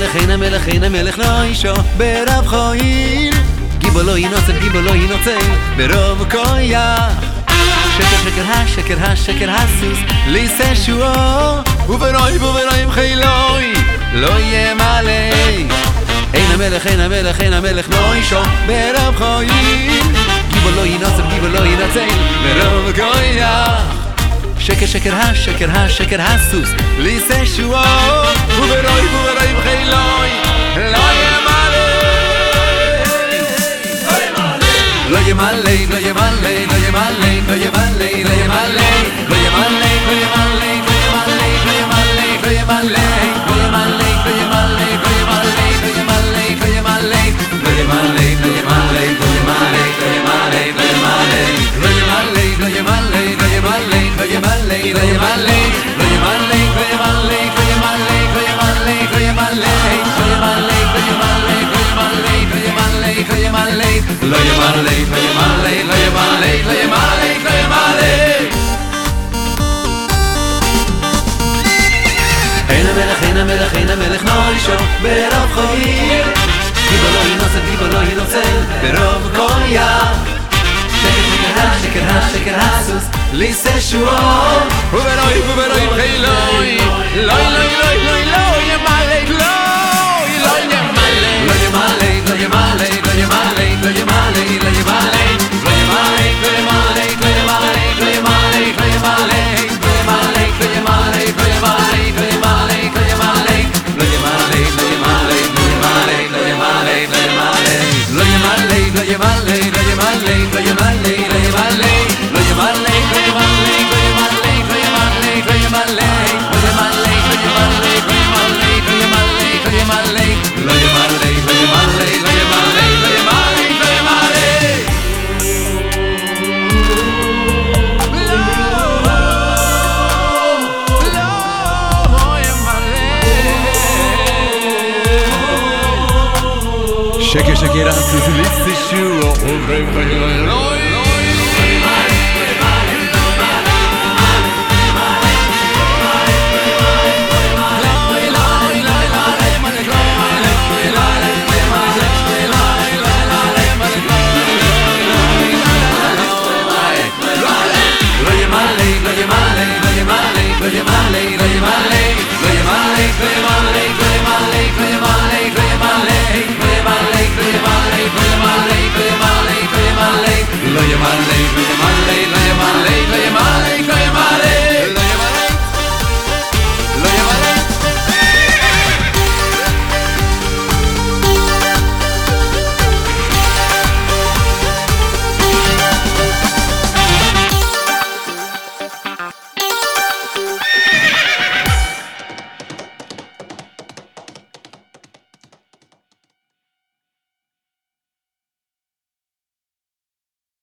אין המלך לא אישו ברב חויל גיבו לא ינוצל ברוב כויח שקר הסוס ליסה שועו וברואים חילוי לא יהיה מלא אין המלך לא אישו ברב חויל גיבו לא ינוצל ברוב כויח שקר הסוס ליסה שועו וברואים חילוי לא יהיה מלא לא אין המלך נוישו ברוב חויל גיבו לא ינוצל ברוב כויח שקר הסוס ליסה שועו וברואים חילוי לא ימלא שקר הסוס ליסה שועו וברואים חילוי